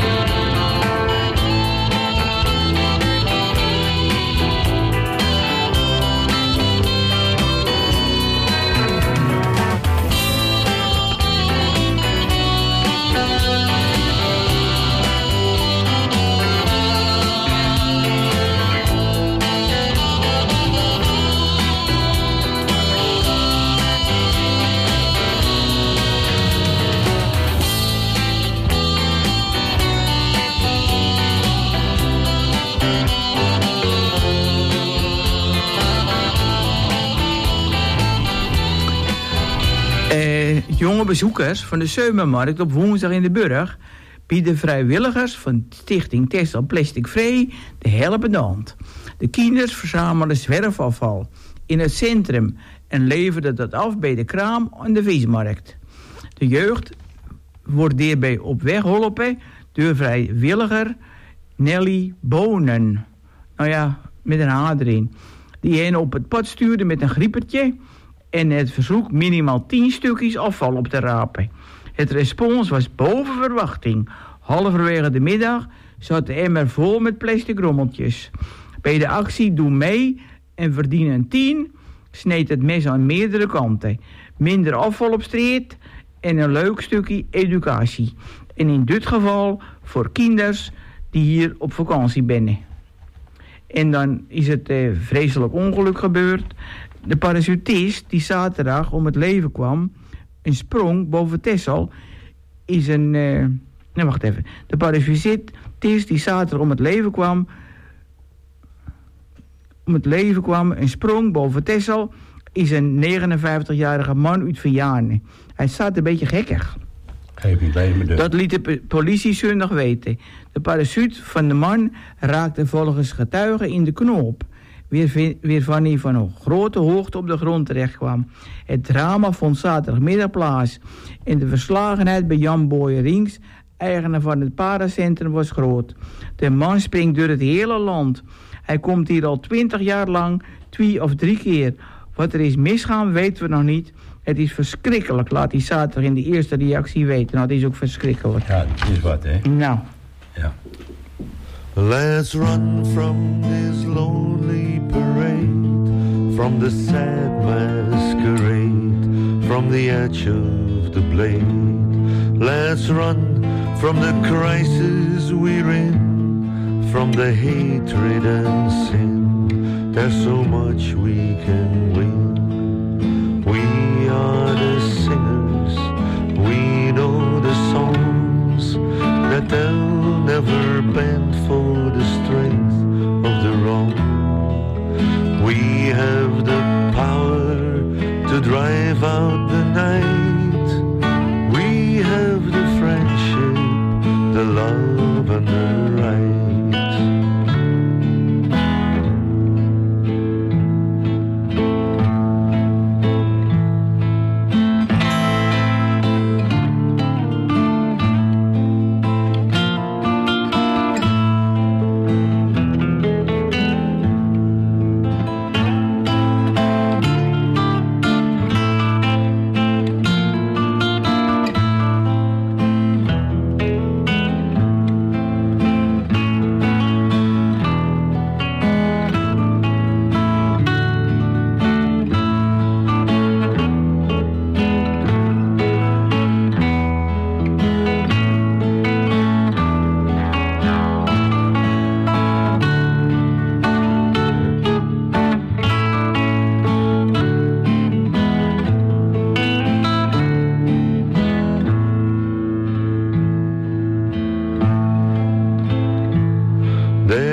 Jonge bezoekers van de Zomermarkt op woensdag in de Burg bieden vrijwilligers van Stichting Texel Plastic Vrij de helpende hand. De kinders verzamelen zwerfafval in het centrum en leveren dat af bij de kraam en de vismarkt. De jeugd wordt hierbij op weg geholpen door vrijwilliger Nelly Bonen. Nou ja, met een H erin. Die hen op het pad stuurde met een griepertje en het verzoek minimaal 10 stukjes afval op te rapen. Het respons was boven verwachting. Halverwege de middag zat de emmer vol met plastic rommeltjes. Bij de actie Doe mee en verdien een 10 sneed het mes aan meerdere kanten. Minder afval op straat en een leuk stukje educatie. En in dit geval voor kinders die hier op vakantie zijn. En dan is het vreselijk ongeluk gebeurd. De parachutist die zaterdag om het leven kwam, een sprong boven Texel, is een... nee, wacht even. De parachutist die zaterdag om het leven kwam, een sprong boven Texel, is een 59-jarige man uit Vianen. Hij staat een beetje gekkig. Dat liet de politie zondag weten. De parachute van de man raakte volgens getuigen in de knoop, waarvan hij van een grote hoogte op de grond terecht kwam. Het drama vond zaterdagmiddag plaats en de verslagenheid bij Jan Boyer-Rings, eigenaar van het paracentrum, was groot. De man springt door het hele land. Hij komt hier al 20 jaar lang, 2 of 3 keer. Wat er is misgaan weten we nog niet. Het is verschrikkelijk, laat hij zaterdag in de eerste reactie weten. Nou, het is ook verschrikkelijk. Ja, dat is wat, hè? Nou. Ja. Let's run from this lonely parade, from the sad masquerade, from the edge of the blade. Let's run from the crisis we're in, from the hatred and sin. There's so much we can win. We are the singers, we know the songs, that they'll never bend for the strength of the wrong. We have the power to drive out the night. We have the friendship, the love and the right.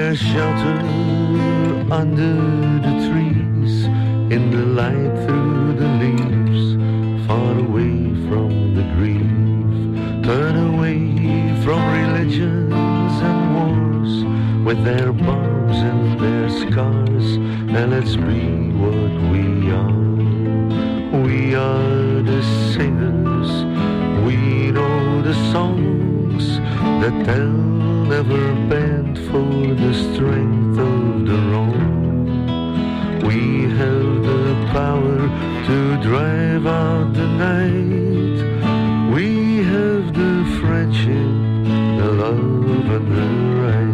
There's shelter under the trees, in the light through the leaves, far away from the grief. Turn away from religions and wars, with their bombs and their scars, and let's be what we are. We are the singers, we know the songs that they'll never bend for the strength of the wrong. We have the power to drive out the night. We have the friendship, the love and the right.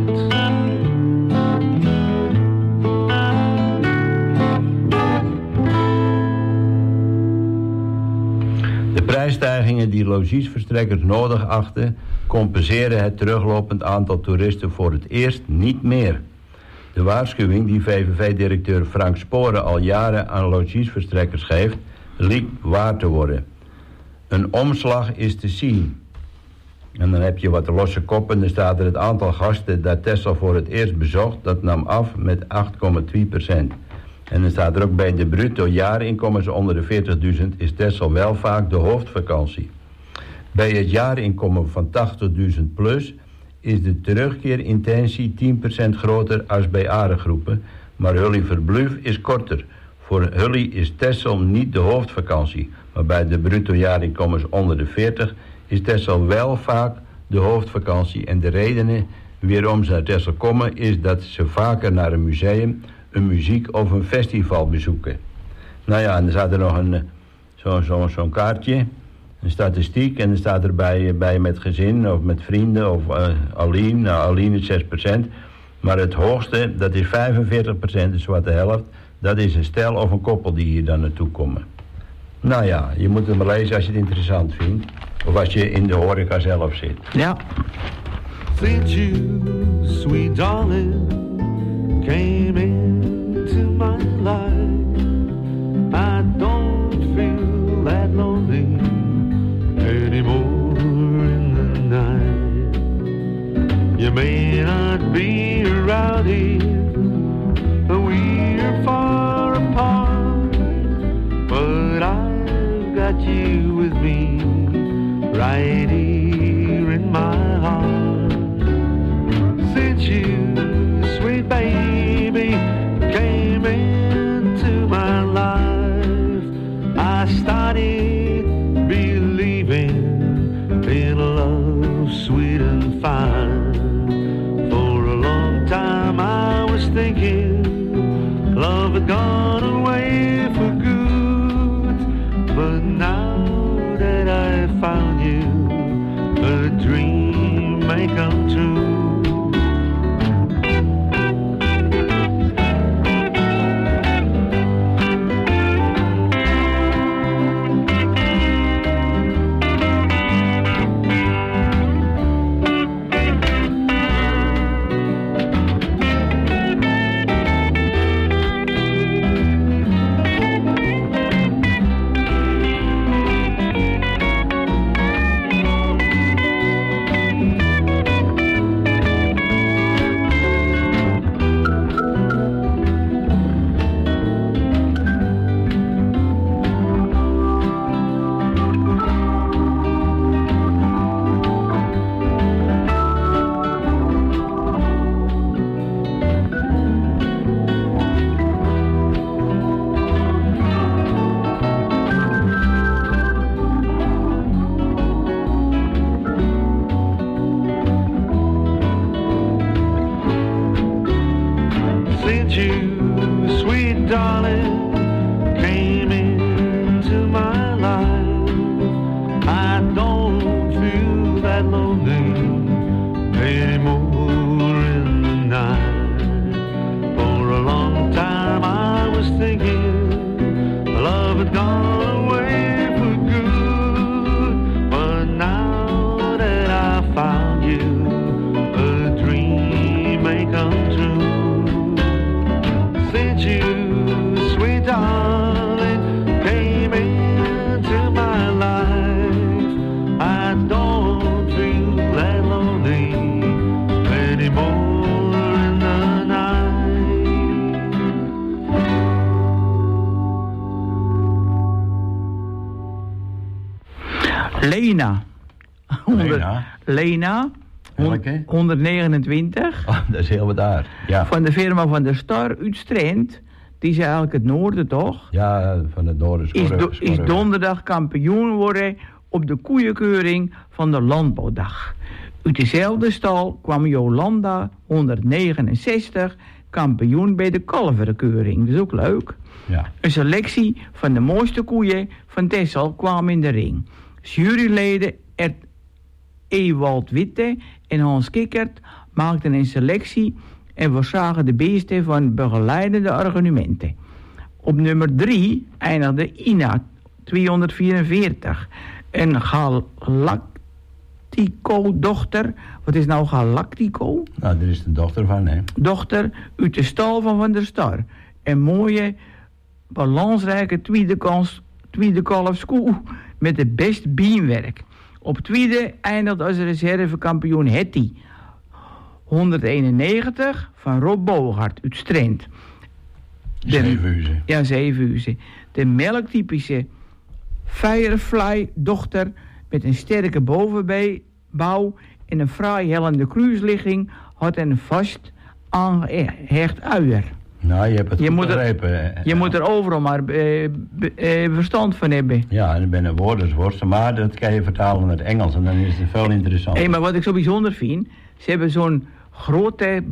De prijsstijgingen die logiesverstrekkers nodig achten, compenseren het teruglopend aantal toeristen voor het eerst niet meer. De waarschuwing die VVV-directeur Frank Sporen al jaren aan logiesverstrekkers geeft, lijkt waar te worden. Een omslag is te zien. En dan heb je wat losse koppen. Er staat er het aantal gasten dat Texel voor het eerst bezocht, dat nam af met 8,2%. En dan staat er ook bij de bruto jaarinkomens onder de 40.000 is Texel wel vaak de hoofdvakantie. Bij het jaarinkomen van 80.000 plus is de terugkeerintentie 10% groter als bij aardegroepen, maar Hully verblijf is korter. Voor Hully is Texel niet de hoofdvakantie, maar bij de bruto jaarinkomens onder de 40 is Texel wel vaak de hoofdvakantie. En de redenen waarom ze naar Texel komen is dat ze vaker naar een museum, een muziek of een festival bezoeken. Nou ja, en er staat er nog zo'n kaartje, een statistiek, en er staat erbij bij met gezin of met vrienden of alleen. Nou, alleen is 6%, maar het hoogste, dat is 45%, dus wat de helft, dat is een stel of een koppel die hier dan naartoe komen. Nou ja, je moet het maar lezen als je het interessant vindt, of als je in de horeca zelf zit. Ja. Since you, sweet darling, came into my life, I don't feel that lonely anymore in the night. You may not be around here, but we're far apart, but I've got you with me right here in my heart. Since you, sweet baby, came into my life, I started believing in a love sweet and fine. For a long time I was thinking love had gone away for good, but now that I found you, a dream may come true. Anymore Lena. Lena. Welke? 129. Oh, dat is heel wat daar. Ja. Van de firma Van der Star uit Strand. Die is eigenlijk het noorden, toch? Ja, van het noorden. Is donderdag kampioen geworden op de koeienkeuring van de Landbouwdag. Uit dezelfde stal kwam Jolanda 169 kampioen bij de kalverenkeuring. Dat is ook leuk. Ja. Een selectie van de mooiste koeien van Texel kwam in de ring. Juryleden Ewald Witte en Hans Kikkert maakten een selectie en voorzagen de beesten van begeleidende argumenten. Op nummer 3 eindigde Ina 244. Een Galactico-dochter. Wat is nou Galactico? Nou, daar is de dochter van, hè? Dochter uit de stal van Van der Star. Een mooie, balansrijke tweede kalfskoe met het best beenwerk. Op tweede eindigt als reservekampioen Hetty. 191 van Rob Bogaert uit Strand. 7 Ja, 7 De melktypische Firefly-dochter met een sterke bovenbouw en een fraai hellende kruisligging had een vast aangehecht uier. Nou, je hebt het goed begrepen. Je moet er overal maar verstand van hebben. Ja, en ik ben een woordersworst, maar dat kan je vertalen naar het Engels en dan is het veel interessanter. Maar wat ik zo bijzonder vind, ze hebben zo'n grote...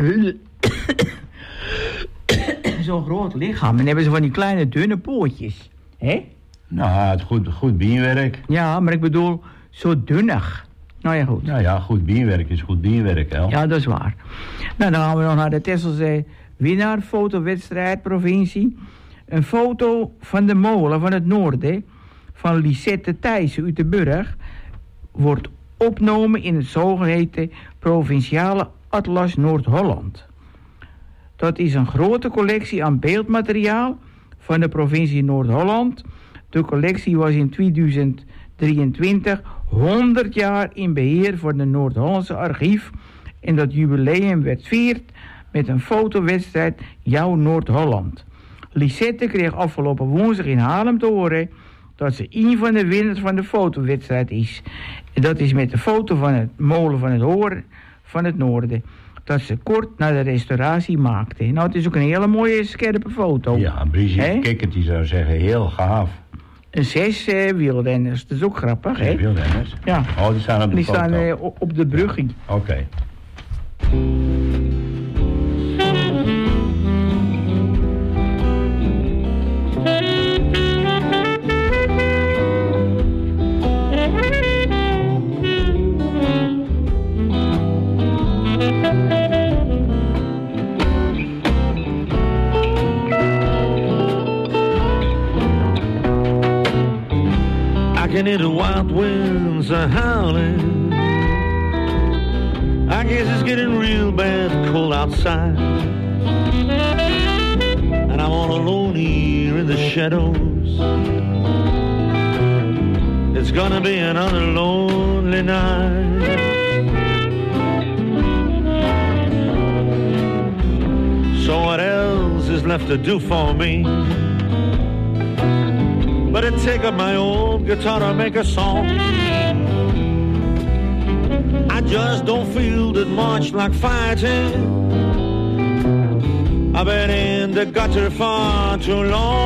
zo'n groot lichaam en hebben ze van die kleine dunne pootjes. Hè? Nou, het goed beenwerk. Ja, maar ik bedoel, zo dunnig. Nou ja, goed. Nou ja, goed beenwerk is goed beenwerk, hè? Ja, dat is waar. Nou, dan gaan we nog naar de Tesselse winnaarfotowedstrijd provincie. Een foto van de molen van het noorden van Lisette Thijssen uit de Burg wordt opgenomen in het zogeheten provinciale Atlas Noord-Holland. Dat is een grote collectie aan beeldmateriaal van de provincie Noord-Holland. De collectie was in 2023 100 jaar in beheer voor het Noord-Hollandse archief en dat jubileum werd vierd met een fotowedstrijd Jouw Noord-Holland. Lisette kreeg afgelopen woensdag in Haarlem te horen dat ze een van de winnaars van de fotowedstrijd is. En dat is met de foto van het molen van het Hoorn van het Noorden. Dat ze kort na de restauratie maakte. Nou, het is ook een hele mooie, scherpe foto. Ja, Brigitte Kikkert die zou zeggen, heel gaaf. 6 wielrenners, dat is ook grappig, hè? Wielrenners? Ja. Oh, die staan op de foto. Die staan op de brug. Oké. I can hear the wild winds are howling. I guess it's getting real bad cold outside. And I'm all alone here in the shadows. It's gonna be another lonely night. So what else is left to do for me? But to take up my old guitar and make a song. I just don't feel that much like fighting. I've been in the gutter far too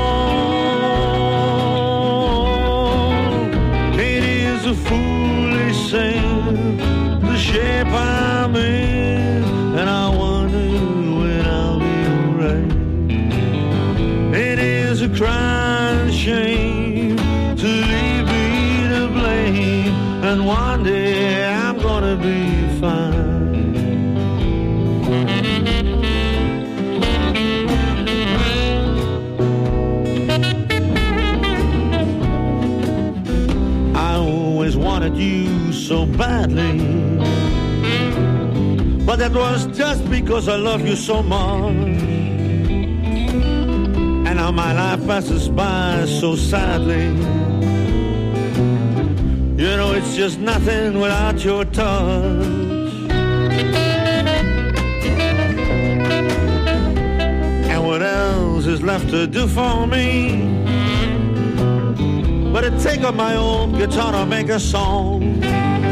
long. It is a foolish thing, the shape I'm in, and I wonder when I'll be alright. It is a crying shame to leave me to blame, and one day I'm gonna be fine. I always wanted you so badly, but that was just because I love you so much. And now my life passes by so sadly. You know, it's just nothing without your touch. And what else is left to do for me? But but I take up my own guitar and make a song.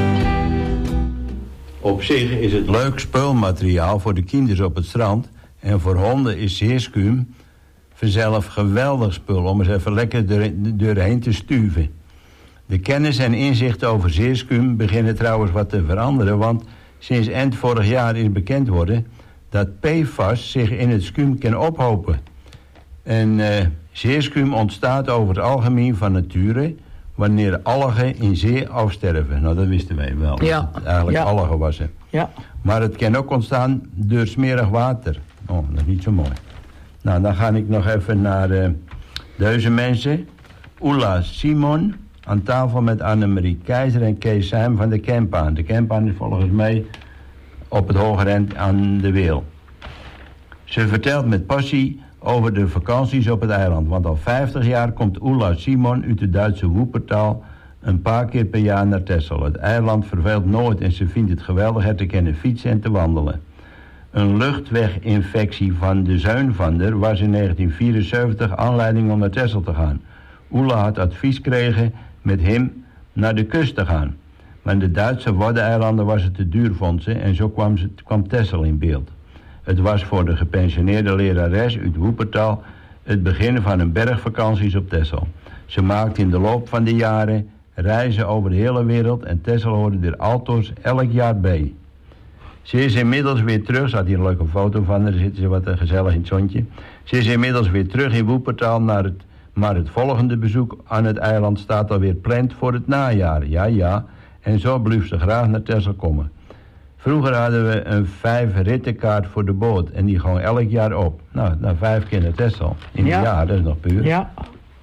Op zich is het leuk speelmateriaal voor de kinders op het strand. En voor honden is zeerschuim vanzelf geweldig spul om eens even lekker doorheen te stuven. De kennis en inzichten over zeerschuim beginnen trouwens wat te veranderen, want sinds eind vorig jaar is bekend worden dat PFAS zich in het schuim kan ophopen. En zeerschuim ontstaat over het algemeen van nature wanneer algen in zee afsterven. Nou, dat wisten wij wel. Ja. Dat het eigenlijk algen was. Ja. Maar het kan ook ontstaan door smerig water. Oh, dat is niet zo mooi. Nou, dan ga ik nog even naar deze mensen. Ulla Simon, aan tafel met Annemarie Keizer en Kees Heim van de Kempaan. De Kempaan is volgens mij op het hoger eind aan de Weel. Ze vertelt met passie over de vakanties op het eiland. Want al 50 jaar komt Ulla Simon uit de Duitse Woepertaal een paar keer per jaar naar Texel. Het eiland verveelt nooit en ze vindt het geweldig er te kunnen fietsen en te wandelen. Een luchtweginfectie van de Zuinvander was in 1974 aanleiding om naar Texel te gaan. Ulla had advies gekregen met hem naar de kust te gaan. Maar in de Duitse Waddeneilanden was het te duur, vond ze, en zo kwam Texel in beeld. Het was voor de gepensioneerde lerares uit Woepertaal het begin van een bergvakanties op Texel. Ze maakte in de loop van de jaren reizen over de hele wereld en Texel hoorde er altoos elk jaar bij. Ze is inmiddels weer terug, ze had hier een leuke foto van, daar zitten ze wat gezellig in het zonnetje. Ze is inmiddels weer terug in Woepertaal, maar het volgende bezoek aan het eiland staat alweer gepland voor het najaar. Ja, en zo blijft ze graag naar Texel komen. Vroeger hadden we een 5-rittenkaart voor de boot en die gewoon elk jaar op. Nou, dan 5 keer naar Texel. In een jaar, dat is nog puur. Ja.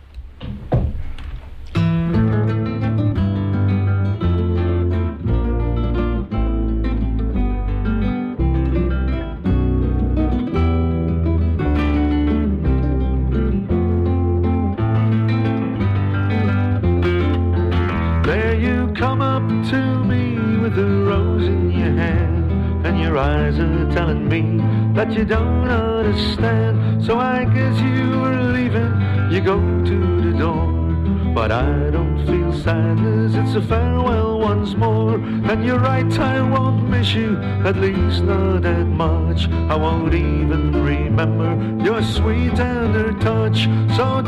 There you come up to me with a rose in your hand, and your eyes are telling me that you don't understand. So I guess you were leaving, you go to the door, but I don't feel sadness, it's a farewell once more. And you're right, I won't miss you, at least not that much. I won't even remember your sweet tender touch. So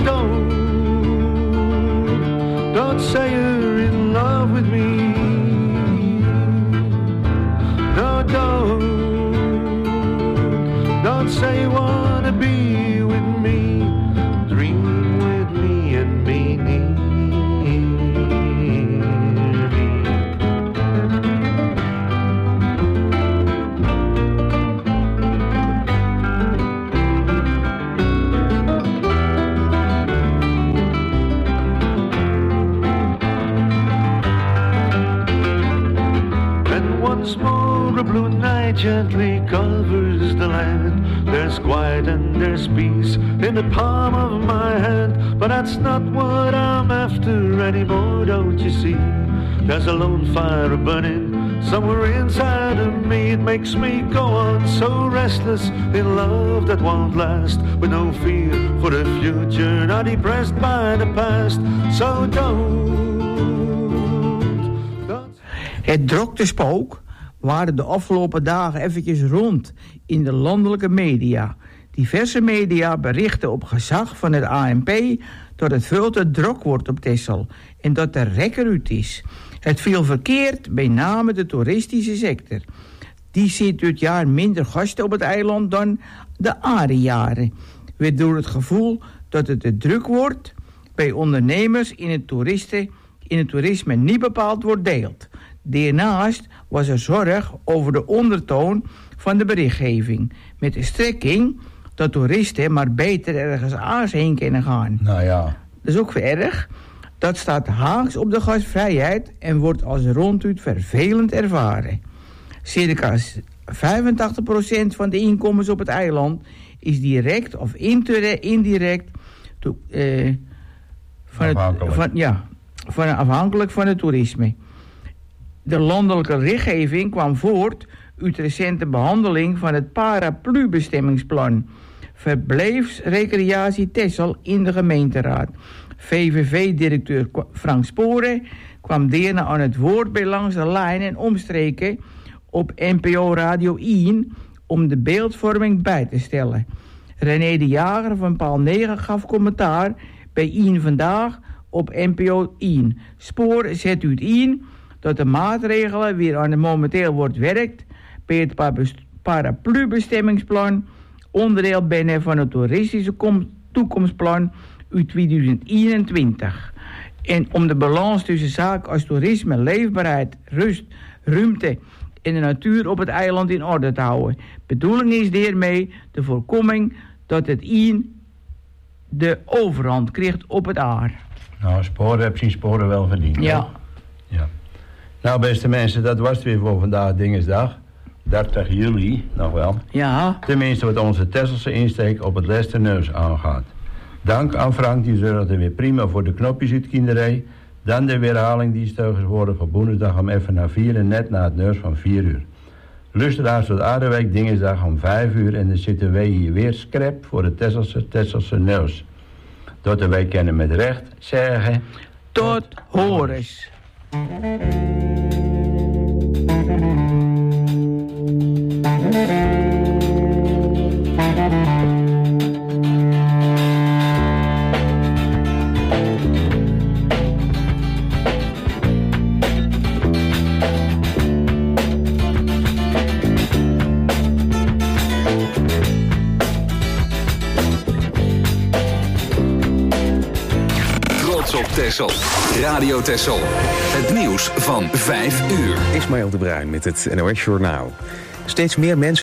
don't say you're in love with me. No, don't say you wanna be with me. Dream with me and be near me. And once more a blue night gently covers the land. There's quiet and there's peace in the palm of my hand. But that's not what I'm after anymore, don't you see? There's a lone fire burning somewhere inside of me. It makes me go on so restless in love that won't last, with no fear for the future, not depressed by the past. So don't. Het droktespook waren de afgelopen dagen eventjes rond in de landelijke media. Diverse media berichten op gezag van het ANP dat het veel te druk wordt op Texel en dat er rekker uit is. Het viel verkeerd bij name de toeristische sector. Die ziet dit jaar minder gasten op het eiland dan de andere jaren, waardoor het gevoel dat het te druk wordt bij ondernemers in het toerisme niet bepaald wordt deeld. Daarnaast was er zorg over de ondertoon van de berichtgeving, met de strekking dat toeristen maar beter ergens anders heen kunnen gaan. Nou ja. Dat is ook weer erg. Dat staat haaks op de gastvrijheid en wordt als ronduit vervelend ervaren. Circa 85% van de inkomens op het eiland is direct of indirect afhankelijk van het toerisme. De landelijke richtgeving kwam voort uit recente behandeling van het paraplu-bestemmingsplan Verblijfsrecreatie Texel in de gemeenteraad. VVV-directeur Frank Sporen kwam daarna aan het woord bij Langs de Lijn en omstreken op NPO Radio 1 om de beeldvorming bij te stellen. René de Jager van Paal 9 gaf commentaar bij 1 Vandaag op NPO 1. Spoor zet uit in dat de maatregelen weer aan het momenteel wordt werkt bij het paraplu-bestemmingsplan, onderdeel binnen van het toeristische toekomstplan uit 2021. En om de balans tussen zaken als toerisme, leefbaarheid, rust, ruimte en de natuur op het eiland in orde te houden. Bedoeling is daarmee de voorkoming dat het de overhand krijgt op het aar. Nou, Sporen heb zijn sporen wel verdiend. Ja. Ja. Nou, beste mensen, dat was het weer voor vandaag, Dingesdag. 30 juli, nog wel. Ja. Tenminste wat onze Tesselse insteek op het Lesterneus aangaat. Dank aan Frank, die zorgde weer prima voor de knopjes uit kinderij. Dan de herhaling die steugers worden voor woensdag om even naar 4 en net na het neus van 4 uur. Luisteraars tot Aardeweek, Dingesdag om 5 uur en dan zitten wij hier weer scherp voor de Tesselse neus. Tot de week kennen met recht zeggen... Tot horens. Op Texel. Radio Texel. Het nieuws van 5 uur. Ismaël de Bruin met het NOS Journaal. Steeds meer mensen